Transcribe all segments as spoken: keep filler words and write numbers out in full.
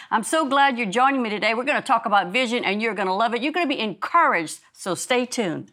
I'm so glad you're joining me today. We're going to talk about vision, and you're going to love it. You're going to be encouraged, so stay tuned.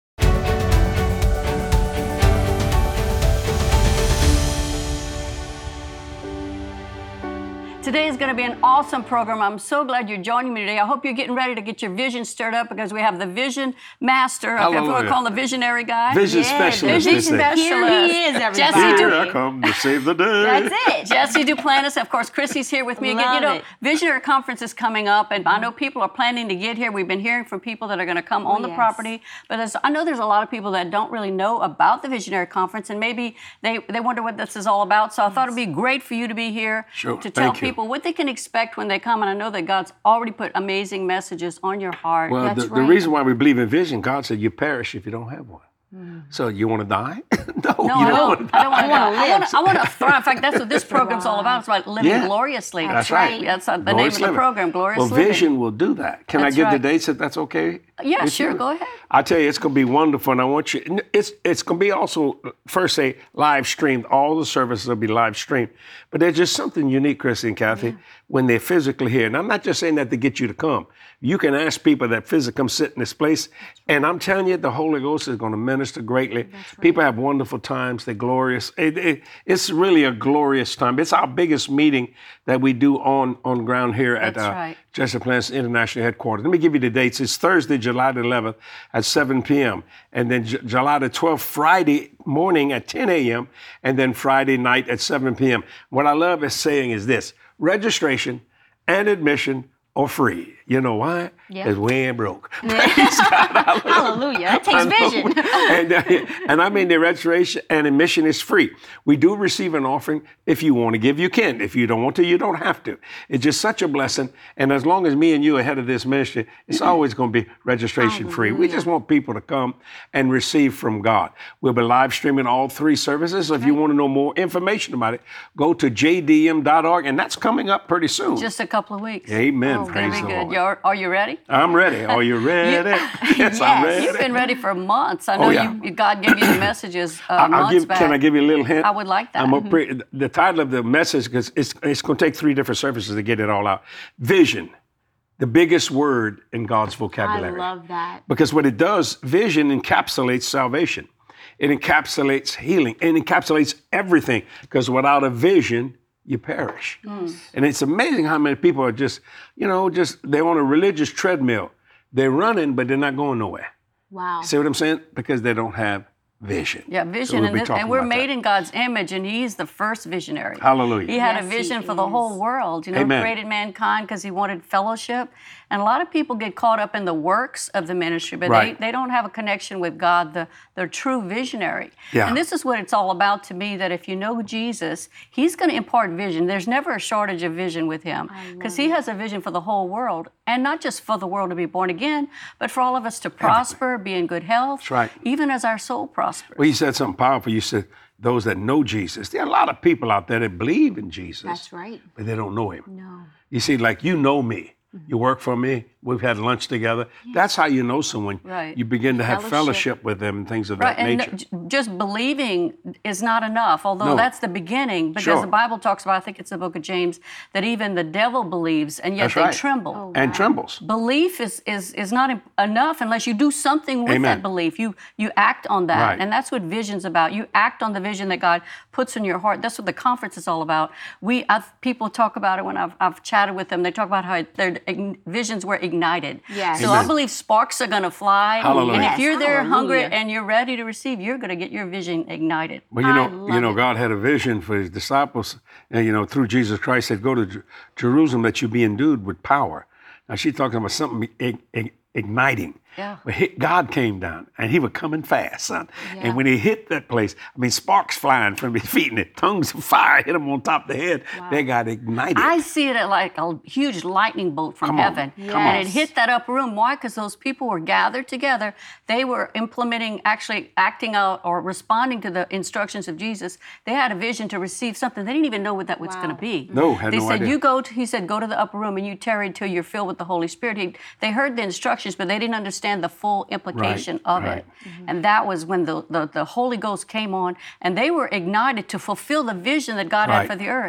Today is going to be an awesome program. I'm so glad you're joining me today. I hope you're getting ready to get your vision stirred up because we have the vision master. If you want to call him the visionary guy. Vision yeah, specialist. Vision specialist. Here he is, everybody. Jesse Here I come to save the day. That's it. Jesse Duplantis. Of course, Chrissy's here with me Love again. You know, it. Visionary Conference is coming up, and I know people are planning to get here. We've been hearing from people that are going to come on oh, the yes. property. But there's, I know there's a lot of people that don't really know about the Visionary Conference, and maybe they, they wonder what this is all about. So I thought it'd be great for you to be here sure. to tell Thank you. people what they can expect when they come, and I know that God's already put amazing messages on your heart. Well, That's the, right. the reason why we believe in vision, God said you perish if you don't have one. Mm. So you want to die? no, No, you I don't don't. want to die. I don't want to die. I want to, I want to thrive. In fact, that's what this program's all about. It's about living Yeah. gloriously. That's right. That's uh, the Glorious name of the living. program, Glorious Well, Living. vision will do that. Can That's I give right. the dates if that's okay? Yeah, with sure. you? Go ahead. I tell you, it's going to be wonderful, and I want you. It's it's going to be also first say live streamed. All the services will be live streamed, but there's just something unique, Chrissy and Kathy, yeah. when they're physically here. And I'm not just saying that to get you to come. You can ask people that physically come sit in this place, and I'm telling you, the Holy Ghost is going to minister greatly. Right. People have wonderful times. They're glorious. It, it, it's really a glorious time. It's our biggest meeting that we do on on ground here That's at uh, right. Jesse Duplantis International Headquarters. Let me give you the dates. It's Thursday, July the eleventh at seven p.m. And then J- July the twelfth, Friday morning at ten a.m. And then Friday night at seven p.m. What I love is saying is this: registration and admission are free. You know why? Because Yeah. we ain't broke. Yeah. Hallelujah. That takes vision. and, uh, and I mean, the registration and admission is free. We do receive an offering. If you want to give, you can. If you don't want to, you don't have to. It's just such a blessing. And as long as me and you are head of this ministry, it's always going to be registration free. We just want people to come and receive from God. We'll be live streaming all three services. So if you want to know more information about it, go to j d m dot org. And that's coming up pretty soon. Just a couple of weeks. Amen. Oh, it's going Praise to be the good. Lord. You're, are you ready? I'm ready. Are you ready? yes, I'm Yes. ready. You've been ready for months. I know Oh, yeah. you, you, God gave you the messages uh, I'll months give, back. Can I give you a little hint? I would like that. I'm a pre- the title of the message, because it's, it's going to take three different services to get it all out. Vision, the biggest word in God's I vocabulary. love that. Because what it does, vision encapsulates salvation. It encapsulates healing. It encapsulates everything. Because without a vision, you perish. Mm. And it's amazing how many people are just, you know, just, they're on a religious treadmill. They're running, but they're not going nowhere. Wow. See what I'm saying? Because they don't have vision. Yeah, So vision. we'll and be this, talking and we're about made that. in God's image, and He's the first visionary. Hallelujah. He had Yes, a he vision for the is. whole world, you know, Amen. created mankind because He wanted fellowship. And a lot of people get caught up in the works of the ministry, but Right. they, they don't have a connection with God, the, the true visionary. Yeah. And this is what it's all about to me, that if you know Jesus, He's going to impart vision. There's never a shortage of vision with Him because He has a vision for the whole world, and not just for the world to be born again, but for all of us to prosper, be in good health, That's right. even as our soul prospers. Well, you said something powerful. You said those that know Jesus. There are a lot of people out there that believe in Jesus, That's right. but they don't know Him. No. You see, like you know me. You work for me. We've had lunch together. That's how you know someone. Right. You begin to have Fellowship. fellowship with them and things of Right, that and nature. j- just believing is not enough, although No. that's the beginning, because Sure. the Bible talks about, I think it's the book of James, that even the devil believes, and yet That's they right. tremble. Oh, And wow. trembles. Belief is, is, is not em- enough unless you do something with Amen. that belief. You you act on that. Right. And that's what vision's about. You act on the vision that God puts in your heart. That's what the conference is all about. We I've, people talk about it when I've, I've chatted with them. They talk about how their ign- visions were ignited. Yes. So Amen. I believe sparks are going to fly. Hallelujah. And if Yes, you're there hungry hallelujah. and you're ready to receive, you're going to get your vision ignited. Well, you I know, love you know, it. God had a vision for His disciples, and you know, through Jesus Christ, said, "Go to Jer- Jerusalem that you be endued with power." Now she's talking about something ig- ig- igniting. Yeah. But he, God came down, and He was coming fast, son. Yeah. And when He hit that place, I mean, sparks flying from His feet, and the tongues of fire hit them on top of the head. They got ignited. I see it like a huge lightning bolt from Come on. heaven. Come And on. it hit that upper room. Why? Because those people were gathered together. They were implementing, actually acting out or responding to the instructions of Jesus. They had a vision to receive something. They didn't even know what that was Wow. going to be. No, had they no said, idea. you go to, he said, go to the upper room and you tarry till you're filled with the Holy Spirit. He, they heard the instructions, but they didn't understand the full implication of right. it. And that was when the, the, the Holy Ghost came on, and they were ignited to fulfill the vision that God Right. had for the earth.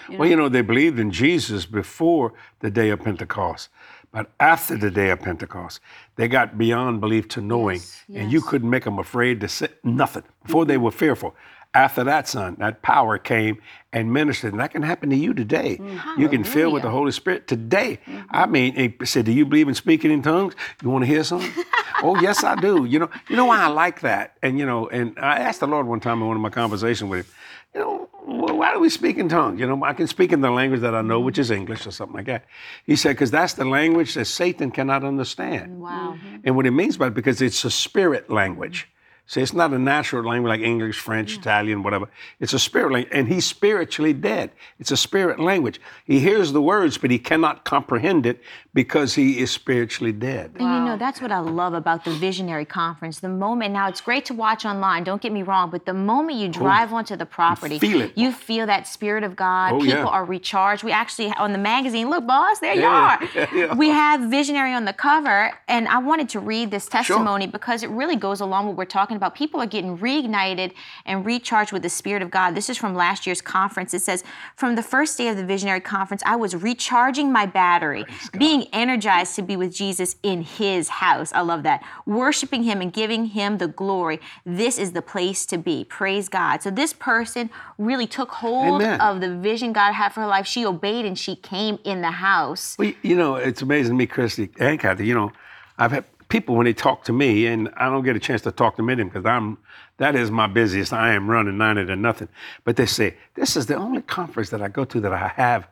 You know? Well, you know, they believed in Jesus before the day of Pentecost. But after the day of Pentecost, they got beyond belief to knowing, Yes, and you yes. couldn't make them afraid to say nothing. Before they were fearful. After that, son, that power came and ministered. And that can happen to you today. You can fill with the Holy Spirit today. I mean, he said, do you believe in speaking in tongues? You want to hear something? Oh, yes, I do. You know, you know why I like that? And, you know, and I asked the Lord one time in one of my conversations with him, you know, well, why do we speak in tongues? You know, I can speak in the language that I know, which is English or something like that. He said, because that's the language that Satan cannot understand. Wow. And what he means by it, because it's a spirit language. See, it's not a natural language like English, French, Italian, whatever. It's a spirit language, and he's spiritually dead. It's a spirit language. He hears the words, but he cannot comprehend it because he is spiritually dead. And you know, that's what I love about the Visionary Conference. The moment, now it's great to watch online, don't get me wrong, but the moment you drive onto the property, feel it. you feel that Spirit of God. Oh, People yeah. are recharged. We actually, on the magazine, look, boss, there Yeah, you are. yeah. We have Visionary on the cover, and I wanted to read this testimony because it really goes along with what we're talking about. People are getting reignited and recharged with the Spirit of God. This is from last year's conference. It says, from the first day of the Visionary Conference, I was recharging my battery, being energized to be with Jesus in his house. I love that. Worshiping him and giving him the glory. This is the place to be. Praise God. So this person really took hold Amen. of the vision God had for her life. She obeyed and she came in the house. Well, you know, it's amazing to me, Christy and Kathy. You know, I've had people when they talk to me, and I don't get a chance to talk to many because I'm that is my busiest. I am running ninety to nothing. But they say, this is the only conference that I go to that I have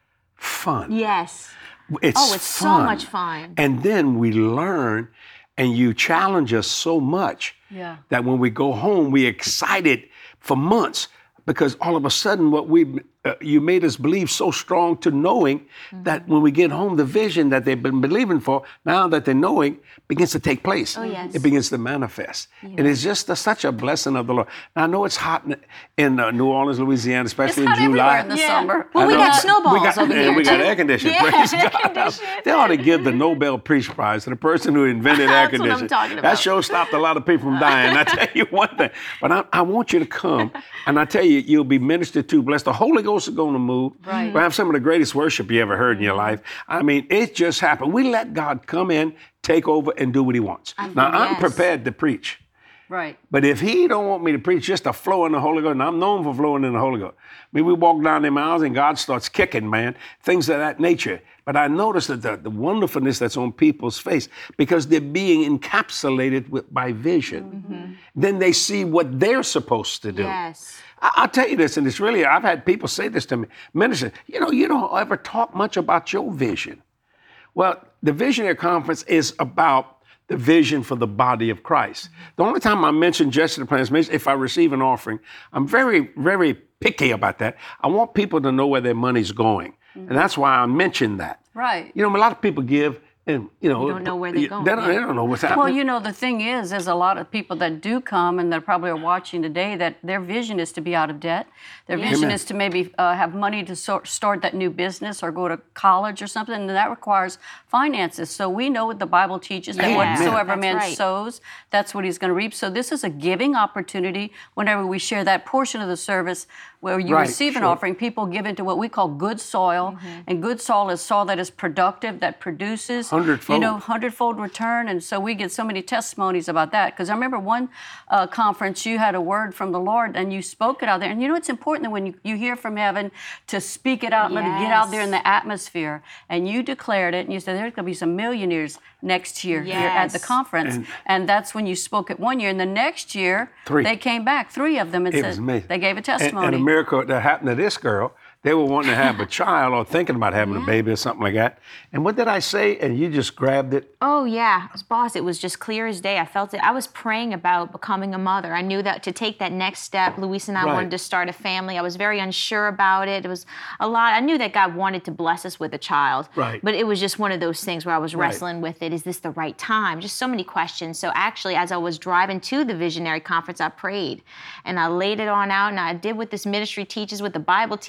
fun. Yes. It's Oh, it's so fun. much fun. And then we learn, and you challenge us so much Yeah. that when we go home, we're excited for months because all of a sudden, what we uh, you made us believe so strong to knowing Mm-hmm. that when we get home, the vision that they've been believing for, now that they're knowing, begins to take place. Oh, yes. It begins to manifest. And it's just a, such a blessing of the Lord. Now, I know it's hot in, in uh, New Orleans, Louisiana, It's especially hot in July. everywhere in the Yeah. summer. Well, I we know. got snowballs we got, over and here, we got too. air conditioning. Yeah, Praise air God. conditioning. They ought to give the Nobel Peace Prize to the person who invented air That's what I'm conditioning. talking That about. show stopped a lot of people from dying. I tell you one thing. But I, I want you to come, and I tell you, you'll be ministered to, blessed. The Holy Ghost is going to move. Right. We'll have some of the greatest worship you ever heard in your life. I mean, it just happened. We let God come in, take over, and do what he wants. Now, I'm yes. prepared to preach. Right. But if he don't want me to preach just a flow in the Holy Ghost, and I'm known for flowing in the Holy Ghost. I mean, we walk down them aisles and God starts kicking, man, things of that nature. But I notice that the, the wonderfulness that's on people's face because they're being encapsulated with, by vision. Then they see what they're supposed to do. Yes. I, I'll tell you this, and it's really, I've had people say this to me, minister, you know, you don't ever talk much about your vision. Well, the Visionary Conference is about the vision for the body of Christ. The only time I mention gesture to plans is if I receive an offering. I'm very, very picky about that. I want people to know where their money's going. And that's why I mention that. Right. You know, a lot of people give and, you know. You don't know where they're going, They don't, yeah. they don't know what's happening. Well, you know, the thing is, there's a lot of people that do come and that probably are watching today that their vision is to be out of debt. Their vision Amen. is to maybe uh, have money to sort, start that new business or go to college or something, and that requires finances. So we know what the Bible teaches, that Yeah, whatsoever that's man right. sows, that's what he's going to reap. So this is a giving opportunity whenever we share that portion of the service where you Right, receive an sure. offering, people give into what we call good soil. And good soil is soil that is productive, that produces, Hundredfold. you know, hundredfold return. And so we get so many testimonies about that. Because I remember one uh, conference, you had a word from the Lord and you spoke it out there. And you know, it's important that when you, you hear from heaven to speak it out, let it get out there in the atmosphere. And you declared it and you said, there's going to be some millionaires next year here at the Yes. conference. And, And- that's when you spoke it one year. And the next year, Three. they came back, three of them, and It said was amazing. they gave a And- testimony. And, a miracle that happened to this girl, they were wanting to have a child or thinking about having a baby or something like that. And what did I say? And you just grabbed it. Oh, yeah. Boss, it was just clear as day. I felt it. I was praying about becoming a mother. I knew that to take that next step, Luis and I Right. wanted to start a family. I was very unsure about it. It was a lot. I knew that God wanted to bless us with a child. Right. But it was just one of those things where I was Right. wrestling with it. Is this the right time? Just so many questions. So actually, as I was driving to the Visionary Conference, I prayed. And I laid it on out, and I did what this ministry teaches, what the Bible teaches.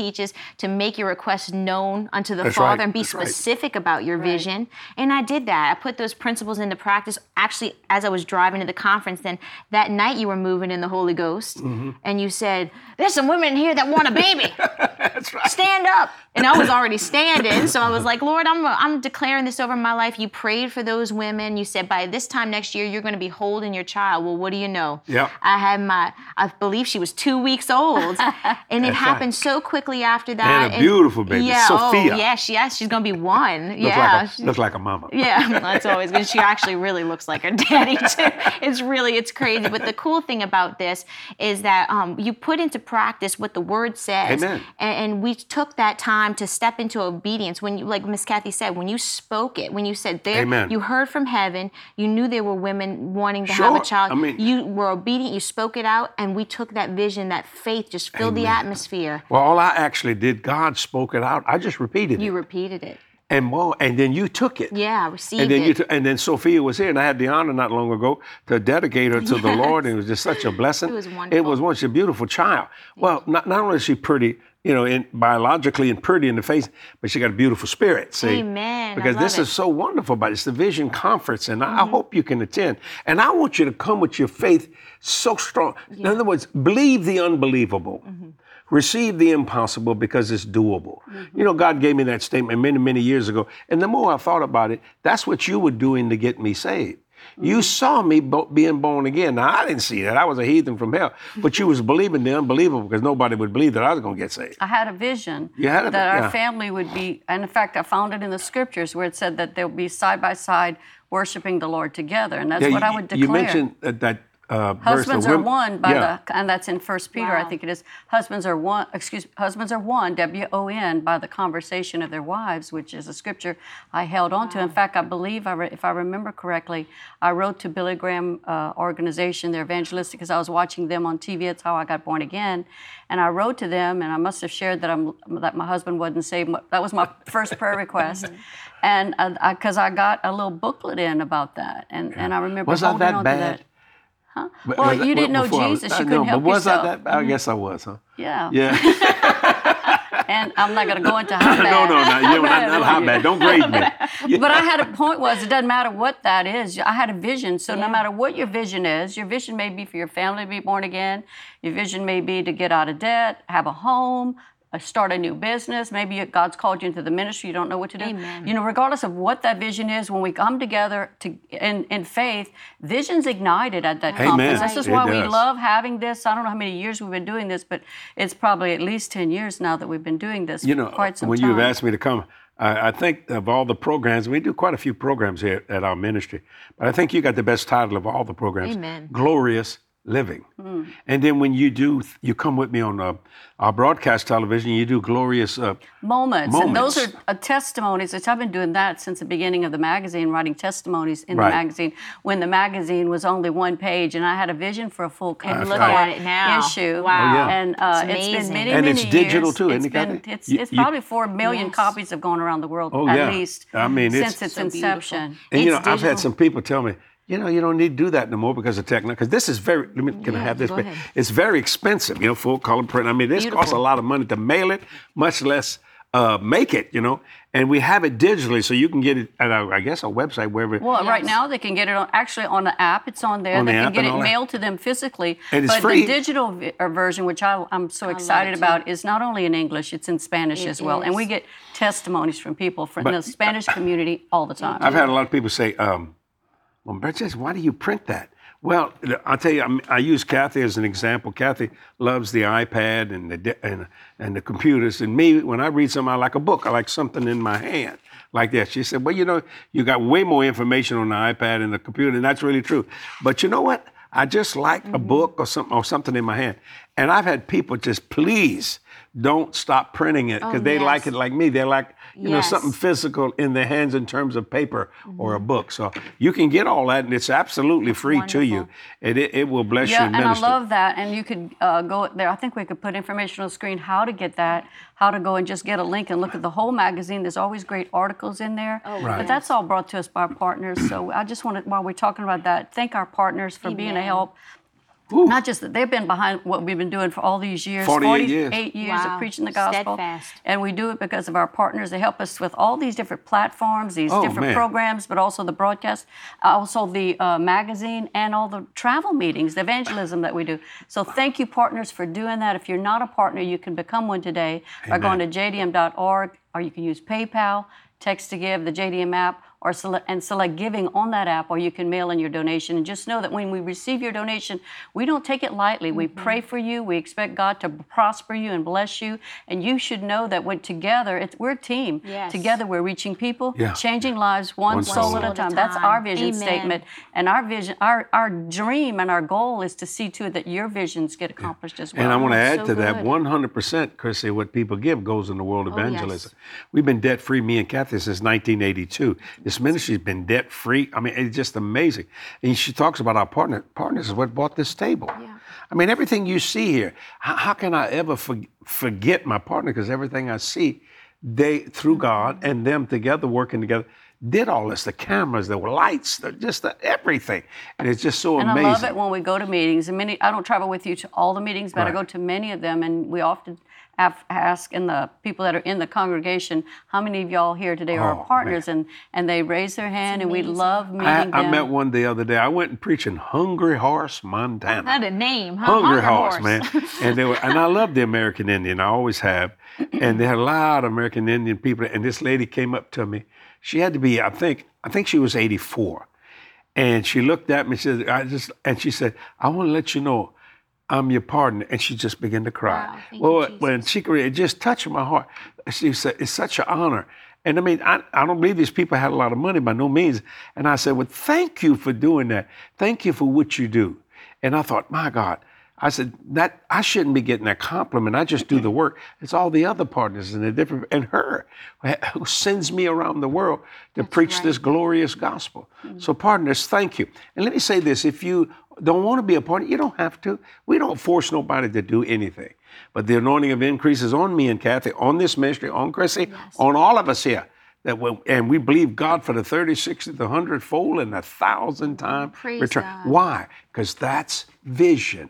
to make your requests known unto the That's Father right. and be That's right. specific about your vision. And I did that. I put those principles into practice. Actually, as I was driving to the conference, then that night you were moving in the Holy Ghost, Mm-hmm. and you said, "There's some women in here that want a baby. That's right. Stand up." And I was already standing, so I was like, "Lord, I'm I'm declaring this over my life." You prayed for those women. You said, "By this time next year, you're going to be holding your child." Well, what do you know? Yep. I had my, I believe she was two weeks old, and it That's happened right. so quickly after that. And a beautiful baby, yeah, Sophia. Oh, yeah, she, yeah, she's going to be one. Look yeah. like a, she- look like a mama. yeah, that's always good. She actually really looks like her daddy too. It's really, it's crazy. But the cool thing about this is that um, you put into practice what the Word says, Amen. And, and we took that time to step into obedience. When you, like Miss Kathy said, when you spoke it, when you said there, Amen. you heard from heaven, you knew there were women wanting to Sure. have a child. I mean- you were obedient. You spoke it out, and we took that vision, that faith, just filled the Amen. atmosphere. Well, all I actually did, God spoke it out. I just repeated You it. repeated it. And more, and then you took it. Yeah, I received And then it. you t- and then Sophia was here, and I had the honor not long ago to dedicate her to the Lord, and it was just such a blessing. It was It wonderful. was one, she's a beautiful child. Well, not, not only is she pretty, you know, in, biologically and pretty in the face, but she got a beautiful spirit. See, Amen. I because love this it. Mm-hmm. is so wonderful. But it's the Vision Conference, and I, I hope you can attend. And I want you to come with your faith so strong. In other words, believe the unbelievable. Mm-hmm. Receive the impossible because it's doable. You know, God gave me that statement many, many years ago. And the more I thought about it, that's what you were doing to get me saved. You saw me bo- being born again. Now, I didn't see that. I was a heathen from hell. But you was believing the unbelievable because nobody would believe that I was going to get saved. I had a vision You had a that vi- our yeah. family would be, and in fact, I found it in the scriptures where it said that they'll be side by side worshiping the Lord together, and that's Yeah, what you, I would declare. You mentioned that, that uh, verse. Husbands the are women- one by yeah. the, and that's in First Peter, I Wow. think it is. Husbands are one, excuse me, husbands are one, W O N, by the conversation of their wives, which is a scripture I held on to. In fact, I believe, I re, if I remember correctly, I wrote to Billy Graham uh, organization, they're evangelistic, because I was watching them on T V. That's how I got born again. And I wrote to them, and I must have shared that I'm that my husband wasn't saved. That was my first prayer request, and because I, I got a little booklet in about that, and and I remember Was I holding that on bad? to that. But Well, was that- you didn't know before I was- Jesus, you I couldn't know, help but was yourself. I that bad? I guess I was, huh? Yeah. Yeah. And I'm not going to go into how bad. no, no, no. You know, not, not how bad. Don't grade me. Yeah. But I had a point was it doesn't matter what that is. I had a vision. So no matter what your vision is, your vision may be for your family to be born again. Your vision may be to get out of debt, have a home, uh, start a new business. Maybe God's called you into the ministry. You don't know what to do. Amen. You know, regardless of what that vision is, when we come together to in, in faith, vision's ignited at that Amen. conference. This is It why we does. love having this. I don't know how many years we've been doing this, but it's probably at least ten years now that we've been doing this You for know, quite some when time. you've asked me to come, I, I think of all the programs, we do quite a few programs here at our ministry, but I think you got the best title of all the programs, Amen. Glorious Living. And then when you do, you come with me on uh, our broadcast television, you do Glorious uh, Moments. And those Moments. are uh, testimonies, which I've been doing that since the beginning of the magazine, writing testimonies in Right. the magazine, when the magazine was only one page, and I had a vision for a full cover look right. at it now. issue. Wow. Oh, yeah. And uh, It's it's been amazing. many, And many it's digital, years. too, It's isn't it, been, Kathy? it's, You- it's you- probably four million Yes. copies have gone around the world, Oh, at yeah. least, I mean, it's- since its So beautiful. inception. And you know, It's I've had digital. some people tell me, you know, you don't need to do that no more because of technology. Because this is very, let me, can I Yeah, have this? go back? ahead. It's very expensive, you know, full color print. I mean, this costs a Beautiful. lot of money to mail it, much less uh, make it, you know. And we have it digitally, so you can get it at, our, I guess, our website, wherever. Well, right Yes. now they can get it on, actually on the app. It's on there. On they the can app get and it all that. mailed to them physically. And it's but free. the digital vi- uh, version, which I, I'm so excited it, about, is not only in English, it's in Spanish It as well. And we is. get testimonies from people from But- the Spanish community all the time. I've had a lot of people say, um, well, Bridget, why do you print that? Well, I'll tell you, I'm, I use Kathy as an example. Kathy loves the iPad and the di- and, and the computers. And me, when I read something, I like a book. I like something in my hand like that. She said, well, you know, you got way more information on the iPad and the computer, and that's really true. But you know what? I just like a book or something or something in my hand. And I've had people just, please don't stop printing it because Oh, they yes. like it like me. They like, you know, Yes. something physical in their hands in terms of paper or a book. So you can get all that, and it's absolutely free to you. wonderful. And it, it will bless Yeah, you and and I minister. love that. And you could uh, go there. I think we could put information on the screen how to get that, how to go and just get a link and look at the whole magazine. There's always great articles in there. Oh, Right. But that's all brought to us by our partners. So I just want to, while we're talking about that, thank our partners for being a Amen. help. Whew. Not just that, they've been behind what we've been doing for all these years. forty-eight years. forty-eight years Wow. of preaching the gospel. Steadfast. And we do it because of our partners. They help us with all these different platforms, these Oh, different man. programs, but also the broadcast, also the uh, magazine, and all the travel meetings, the evangelism that we do. So thank you, partners, for doing that. If you're not a partner, you can become one today by Amen. going to j d m dot org, or you can use PayPal, text to give, the J D M app, or select, and select giving on that app, or you can mail in your donation. And just know that when we receive your donation, we don't take it lightly. We pray for you. We expect God to prosper you and bless you. And you should know that when together, it's, we're a team. Yes. Together, we're reaching people, Yeah. changing lives one, One soul, soul at a at a time. That's time. our vision Amen. statement. And our vision, our, our dream and our goal is to see to it that your visions get accomplished as well. And I want to add so to that, good. one hundred percent, Chrissy, what people give goes in the world of Oh, yes. evangelism. We've been debt-free, me and Kathy, since nineteen eighty-two. This ministry's been debt-free. I mean, it's just amazing. And she talks about our partner. Partners is what bought this table. Yeah. I mean, everything you see here, how, how can I ever for, forget my partner? Because everything I see, they, through God and them together, working together, did all this, the cameras, the lights, the, just the everything. And it's just so And amazing. I love it when we go to meetings. And many, I don't travel with you to all the meetings, but I Right. go to many of them, and we often have, ask in the people that are in the congregation, how many of y'all here today are Oh, our partners? And and they raise their hand, and we amazing. love meeting I, them. I met one the other day. I went and preached in Hungry Horse, Montana. Not a name, huh? Hungry Hunger Horse, man. And they were, and I love the American Indian. I always have. And they had a lot of American Indian people. And this lady came up to me. She had to be, I think, I think she was eighty-four. And she looked at me and said, I just, and she said, I want to let you know I'm your partner. And she just began to cry. Wow, thank well, you, when she it just touched my heart. She said, it's such an honor. And I mean, I, I don't believe these people had a lot of money by no means. And I said, well, thank you for doing that. Thank you for what you do. And I thought, my God, I said, that I shouldn't be getting that compliment. I just do the work. It's all the other partners and the different, and her who sends me around the world to preach right. this glorious gospel. So partners, thank you. And let me say this, if you don't want to be a partner, you don't have to. We don't force nobody to do anything. But the anointing of increase is on me and Kathy, on this ministry, on Chrissy, on all of us here. That we, and we believe God for the thirty, sixty, the hundred fold, and a thousand time Praise return. God. Why? Because that's vision.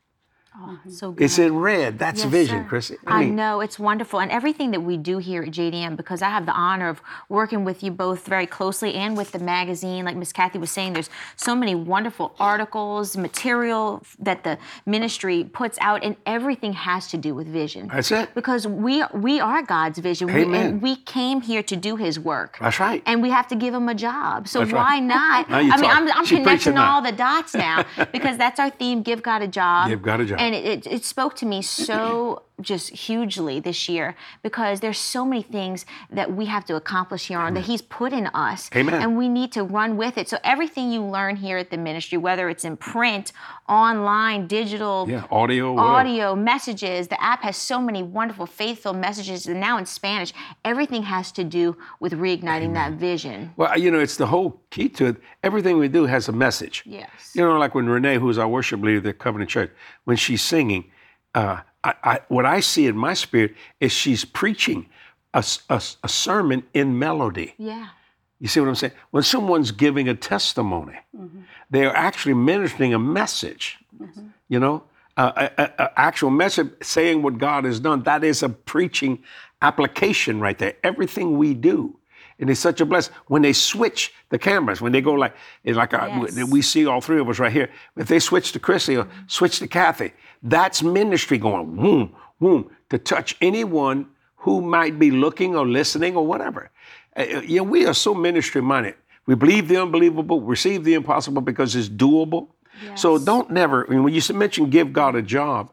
Oh, so good. It's in red. That's Yes, vision, sir. Chrissy. I know, it's wonderful. And everything that we do here at J D M, because I have the honor of working with you both very closely and with the magazine, like Miss Kathy was saying, there's so many wonderful articles, material that the ministry puts out, and everything has to do with vision. That's it. Because we we are God's vision. We, Amen. and we came here to do his work. That's right. And we have to give him a job. So That's why right. not? Now you I mean, talk. I'm, I'm She connecting preaching now. all the dots now because that's our theme, Give God a Job. Give God a job. And it, it, it spoke to me so just hugely this year because there's so many things that we have to accomplish here on that he's put in us. Amen. And we need to run with it. So everything you learn here at the ministry, whether it's in print, online, digital, Yeah, audio, whatever. audio, messages, the app has so many wonderful, faithful messages, and now in Spanish, everything has to do with reigniting that vision. Well, you know, it's the whole key to it. Everything we do has a message. Yes. You know, like when Renee, who's our worship leader at the Covenant Church, when she's singing, uh, I, I, what I see in my spirit is she's preaching a, s- a s- a sermon in melody. Yeah. You see what I'm saying? When someone's giving a testimony, they are actually ministering a message, you know, uh, a, a, a actual message saying what God has done. That is a preaching application right there. Everything we do. And it's such a blessing. When they switch the cameras, when they go like, it's like a, Yes. we see all three of us right here. If they switch to Chrissy or switch to Kathy, that's ministry going, whoom, whoom, to touch anyone who might be looking or listening or whatever. Uh, yeah, we are so ministry minded. We believe the unbelievable, receive the impossible because it's doable. So don't never, I mean, when you mention give God a job,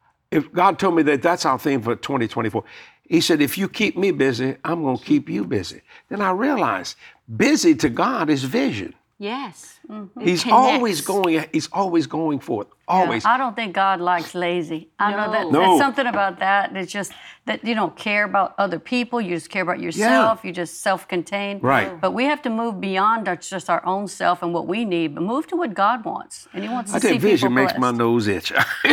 if God told me that that's our theme for twenty twenty-four, he said, if you keep me busy, I'm going to keep you busy. Then I realized busy to God is vision. Yes. It He's connects. always going, he's always going forth, always. I don't think God likes lazy. I know that No. there's something about that. It's just that you don't care about other people. You just care about yourself. You just self-contained. Right. But we have to move beyond our, just our own self and what we need, but move to what God wants. And He wants to I see think people vision makes blessed. my nose itch.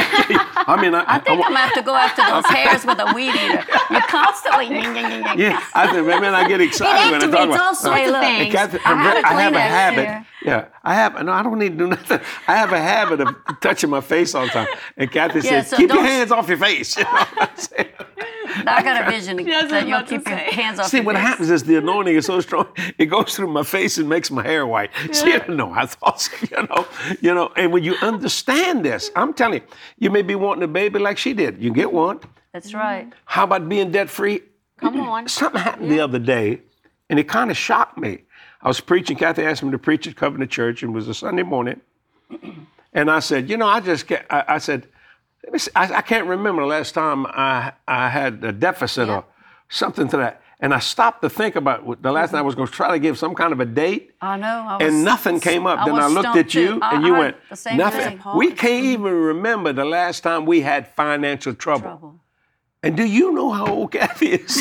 I mean, I, I think I'm gonna have to go after those hairs with a weed eater. You're constantly. yeah, I think, man, I get excited when I talk activates about all sorts Hey, of look, things. Hey, Kathy, I I'm have very- a I have a Kleenex habit. here. Yeah, I have. No, I don't need to do nothing. I have a habit of touching my face all the time. And Kathy Yeah, said, so "Keep your don't- hands off your face." You know what I'm saying? I got a vision That's what that I'm you'll about to keep your say. hands off See, your what face. happens is the anointing is so strong, it goes through my face and makes my hair white. See, I don't know. I thought, so, you know, you know. And when you understand this, I'm telling you, you may be wanting a baby like she did. You get one. That's right. How about being debt free? Come on. Something happened the other day, and it kind of shocked me. I was preaching. Kathy asked me to preach at Covenant Church, and it was a Sunday morning. And I said, you know, I just can't, I, I said, let me see, I, I can't remember the last time I I had a deficit or something to that. And I stopped to think about what- the last time I was going to try to give some kind of a date. I know. I was, And nothing came up. I then I was looked stumped at you, too. I and you heard went, the same nothing. thing. We can't even remember the last time we had financial trouble. Trouble. And do you know how old Kathy is?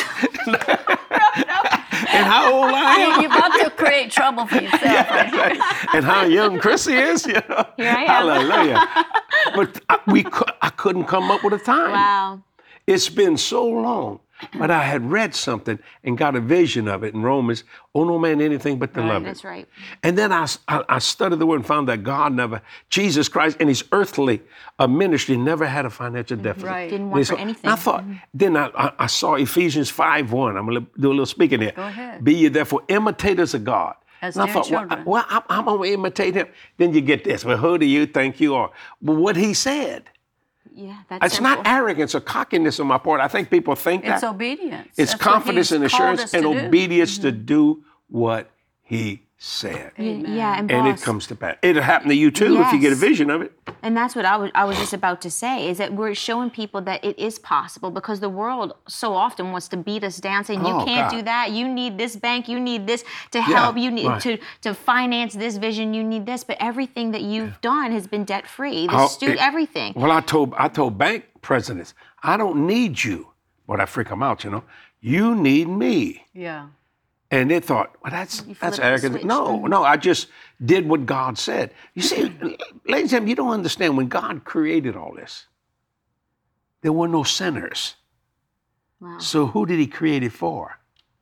And how old I am? You're about to create trouble for yourself right here. And how young Chrissy is, you know. Here I am. Hallelujah. But I, we, cou- I couldn't come up with a time. Wow. It's been so long. But I had read something and got a vision of it in Romans. Oh, no man anything but to love it. That's right. And then I, I, I studied the word and found that God never, Jesus Christ in his earthly uh, ministry never had a financial deficit. Right. Didn't And want so for anything. I thought, then I, I, I saw Ephesians five one. I'm going to do a little speaking here. Go ahead. Be ye therefore imitators of God. As and I dear thought, well, I, children. well, I'm, I'm going to imitate him. Then you get this. Well, who do you think you are? Well, what he said. Yeah, that's It's simple. not arrogance or cockiness on my part. I think people think It's that. obedience. It's That's what confidence he's and called assurance us to and do. Mm-hmm. obedience to do what he said. Yeah, and, And it boss, comes to pass. It'll happen to you too if you get a Yes. vision of it. and that's what I was I was just about to say is that we're showing people that it is possible because the world so often wants to beat us down, saying you Oh, can't God. do that. You need this bank. You need this to help. You need right. to to finance this vision. You need this, but everything that you've done has been debt free. The How- stu- it- everything. Well, I told I told bank presidents, I don't need you. But I freak them out, you know. You need me. Yeah. And they thought, well, that's You that's flipped the arrogant. switch. No, no, I just did what God said. You see, ladies and gentlemen, you don't understand. When God created all this, there were no sinners. Wow. So who did he create it for?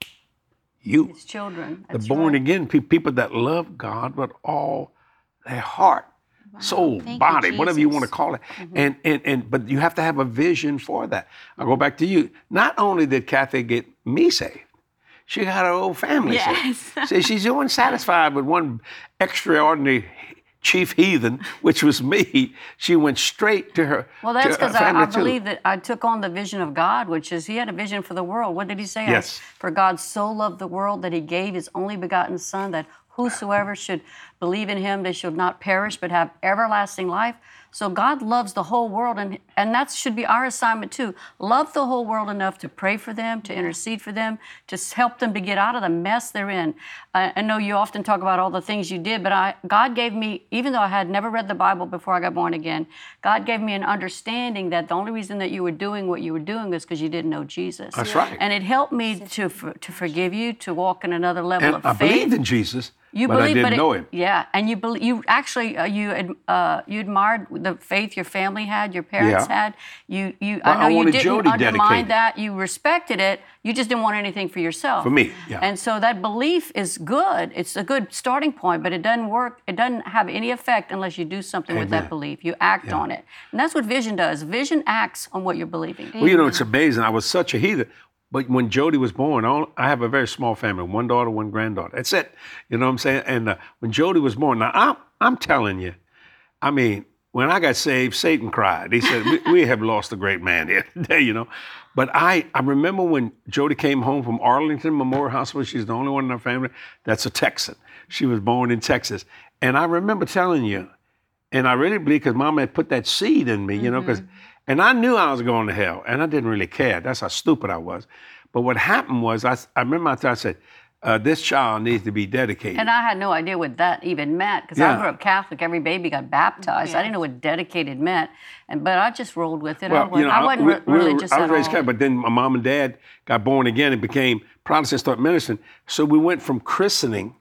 You. It's children. The That's born right. again pe- people that love God with all their heart, soul, Thank you, body, whatever you Jesus. want to call it. And and and but you have to have a vision for that. I'll go back to you. Not only did Kathy get me saved, she got her whole family Yes. saved. See, she's only satisfied with one extraordinary chief heathen, which was me. She went straight to her. Well, that's to her because I, family I too. believe that I took on the vision of God, which is He had a vision for the world. What did He say? Yes. For God so loved the world that He gave His only begotten Son, that whosoever should believe in Him, they should not perish but have everlasting life. So God loves the whole world, and and that should be our assignment too. Love the whole world enough to pray for them, to intercede for them, to s- help them to get out of the mess they're in. I, I know you often talk about all the things you did, but I God gave me, even though I had never read the Bible before I got born again, God gave me an understanding that the only reason that you were doing what you were doing was because you didn't know Jesus. That's right. And it helped me to for, to forgive you, to walk in another level And of I faith. believed in Jesus, You but believe, I didn't but it- know him. Yeah, and you believe, you actually uh, you ad- uh, you admired the faith your family had, your parents Yeah. had. You you Well, I know I you wanted didn't Jody undermine dedicated. that. You respected it. You just didn't want anything for yourself. For me, yeah. And so that belief is good. It's a good starting point, but it doesn't work. It doesn't have any effect unless you do something with that Amen. belief. You act on it, and that's what vision does. Vision acts on what you're believing. Well, you know, it's amazing. I was such a heathen. But when Jody was born, I only- I have a very small family, one daughter, one granddaughter. That's it. You know what I'm saying? And uh, when Jody was born, now I'm, I'm telling you, I mean, when I got saved, Satan cried. He said, we, we have lost a great man here today, you know. But I, I remember when Jody came home from Arlington Memorial Hospital, she's the only one in our family that's a Texan. She was born in Texas. And I remember telling you, and I really believe because Mama had put that seed in me, you know, because, and I knew I was going to hell, and I didn't really care. That's how stupid I was. But what happened was, I, I remember I, I said, uh, this child needs to be dedicated. And I had no idea what that even meant because Yeah. I grew up Catholic. Every baby got baptized. I didn't know what dedicated meant, and but I just rolled with it. I, Well, wasn't, you know, I wasn't we- re- we were- religious I was at raised all. Catholic, but then my mom and dad got born again and became Protestant, started ministering. So we went from christening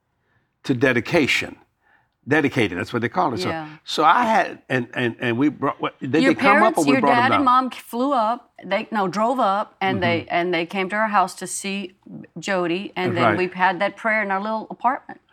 to dedication. Dedicated, that's what they call it. Yeah. So, so I had, and and and we brought. What, did Your they come parents, up or we your brought dad them down? and mom flew up. They no drove up, and they Mm-hmm. and they came to our house to see Jody, and That's then right. we had that prayer in our little apartment.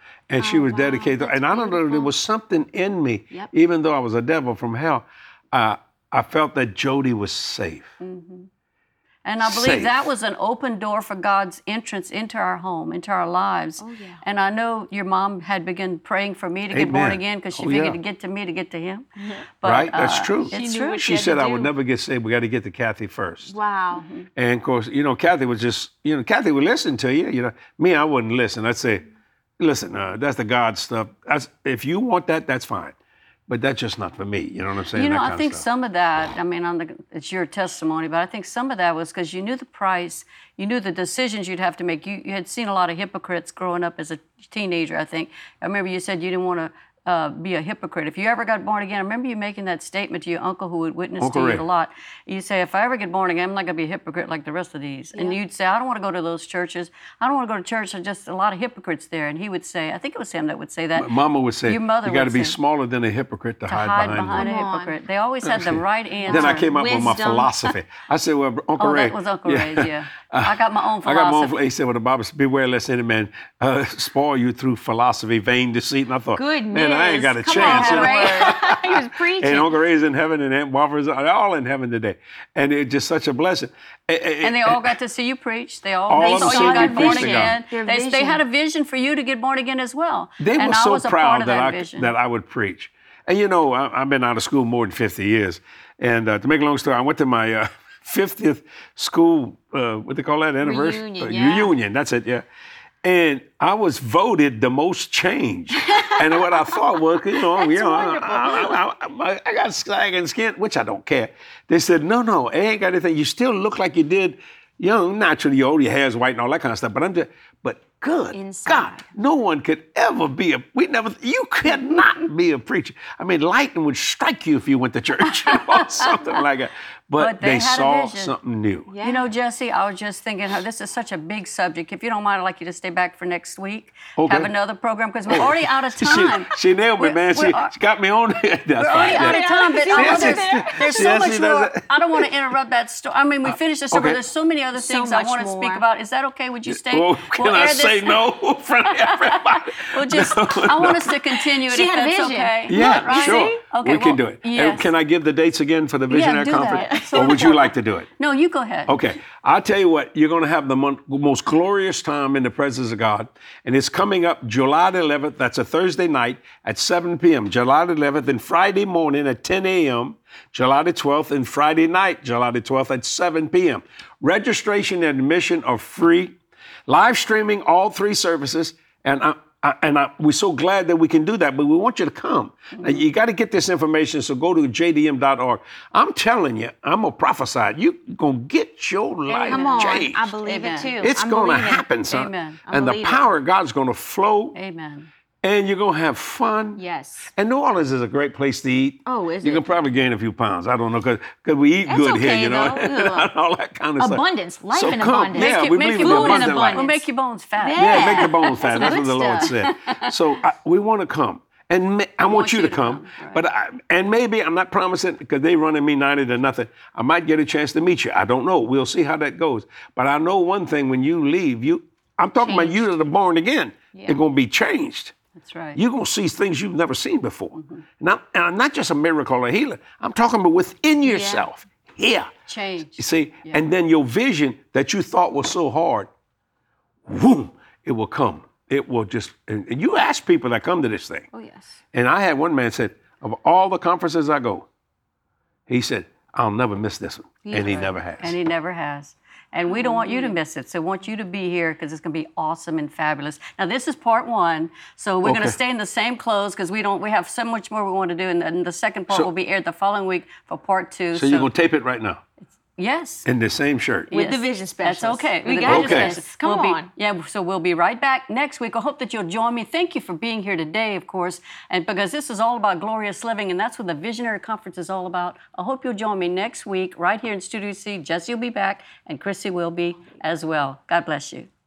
And she Oh, was wow. dedicated. That's And I don't know, there beautiful. was something in me, Yep. even though I was a devil from hell, uh, I felt that Jody was safe. Mm-hmm. And I believe Safe. that was an open door for God's entrance into our home, into our lives. Oh, yeah. And I know your mom had begun praying for me to get born Amen. again because she Oh, figured yeah. to get to me to get to him. But, Right? That's uh, true. She It's knew true. what She had to said, I would do. never get saved. We got to get to Kathy first. Wow. And of course, you know, Kathy was just, you know, Kathy would listen to you. You know, me, I wouldn't listen. I'd say, listen, uh, that's the God stuff. That's, if you want that, that's fine. But that's just not for me. You know what I'm saying? You know, That I kind think of stuff. some of that, I mean, on the, it's your testimony, but I think some of that was because you knew the price, you knew the decisions you'd have to make. You, you had seen a lot of hypocrites growing up as a teenager, I think. I remember you said you didn't want to uh, be a hypocrite. If you ever got born again, I remember you making that statement to your uncle who would witness Uncle to Ray. you a lot. You say, if I ever get born again, I'm not going to be a hypocrite like the rest of these. And you'd say, I don't want to go to those churches. I don't want to go to church. There's just a lot of hypocrites there. And he would say, I think it was him that would say that. Mama would say, Your mother you got to would be say, smaller than a hypocrite to, to hide, hide behind, behind one. a Come on. hypocrite. They always had the right answer. Then I came up with my Wisdom. philosophy. I said, well, Uncle Oh, Ray. that was Uncle Ray's, yeah. I got my own I got my own. philosophy. He said, well, the Bible says, beware lest any man uh, spoil you through philosophy, vain deceit. And I thought, Goodness. man, I ain't got a Come chance. on, you know? Ray. He was preaching. And Uncle Ray's in heaven, and Aunt Barbara's are all in heaven today. And it's just such a blessing. And they all got to see you preach. They all, All they of them saw seen you me got born preach to God. again. Their They, they vision. had a vision for you to get born again as well. They and were I so was a proud part of that, that, I vision. that I would preach. And you know, I, I've been out of school more than fifty years. And uh, to make a long story, I went to my uh, fiftieth school, uh, what they call that, anniversary? Reunion, Uh, yeah. Reunion, that's it, yeah. And I was voted the most changed. And what I thought was, you know, you know, I, I, I, I, I got sagging skin, which I don't care. They said, no, no, it ain't got anything. You still look like you did young. Naturally, your old, your hair's white and all that kind of stuff. But I'm just, but good Inside. God, no one could ever be a, we never, you could not be a preacher. I mean, lightning would strike you if you went to church, you know, something like that. But, But they they, had a saw vision. something new. Yeah. You know, Jesse, I was just thinking how this is such a big subject. If you don't mind, I'd like you to stay back for next week. Okay. Have another program because we're already out of time. She, she nailed me, We're- man. She, we're- she got me on there. That's We're already fine. out of time, but See, I know yes, there's, yes, there's so yes, much she does more. it. I don't want to interrupt that story. I mean, we finished the story, okay. but there's so many other So things I much want to speak more. about. Is that okay? Would you stay? Well, can We'll I air say this- no in front of everybody? Well, just I want us to continue it She if had a that's vision. okay. Yeah, right? sure. Okay, we can well, do it. And Yes. can I give the dates again for the Visionary do Conference? that. So Or would you important. like to do it? No, you go ahead. Okay, I'll tell you what, you're going to have the mon- most glorious time in the presence of God. And it's coming up July the eleventh. That's a Thursday night at seven p.m. July the eleventh, and Friday morning at ten a.m. July the twelfth, and Friday night, July the twelfth at seven p.m. Registration and admission are free. Live streaming all three services. And I, I, and I, we're so glad that we can do that, but we want you to come. Now, you got to get this information, so go to j d m dot org. I'm telling you, I'm going to prophesy. You're going to get your life Come on. changed. I believe Amen. it too. It's I'm going to believing. happen, son. Amen. I And the believe it. power of God's going to flow, Amen. and you're going to have fun. Yes. And New Orleans is a great place to eat. Oh, is You it? can probably gain a few pounds. I don't know, because we eat That's good here, okay, you know, though. and all that kind of Abundance. stuff. Life so in come. abundance. Yeah, Make we it- make believe your in the food in abundant life. abundance. We'll make your bones fat. Yeah. Yeah, make the bones fat. some That's what good the Lord stuff. said. So I, we want to come. And ma- I, want, you to come. right. But I, and maybe, I'm not promising, because they running me ninety to nothing, I might get a chance to meet you. I don't know. We'll see how that goes. But I know one thing, when you leave, you I'm talking about you that are born again. They're going to be changed. That's right. You're going to see things you've never seen before. And, I'm, and I'm not just a miracle or healer. I'm talking about within yourself. Here. Change. You see? And then your vision that you thought was so hard, boom, it will come. It will just, and, and you ask people that come to this thing. Oh, yes. And I had one man said, of all the conferences I go, he said, I'll never miss this one. And he never has. And he never has. And we don't want you to miss it. So we want you to be here because it's going to be awesome and fabulous. Now, this is part one. So we're going Okay. to stay in the same clothes because we don't. We have so much more we want to do. And then the second part So- will be aired the following week for part two. so you're going to tape it right now yes. in the same shirt. With Yes. the vision That's specialist. okay. We With the got vision Okay. specialist. Come We'll be- on. yeah, so we'll be right back next week. I hope that you'll join me. Thank you for being here today, of course, and because this is all about glorious living, and that's what the Visionary Conference is all about. I hope you'll join me next week right here in Studio C. Jesse will be back, and Chrissy will be as well. God bless you.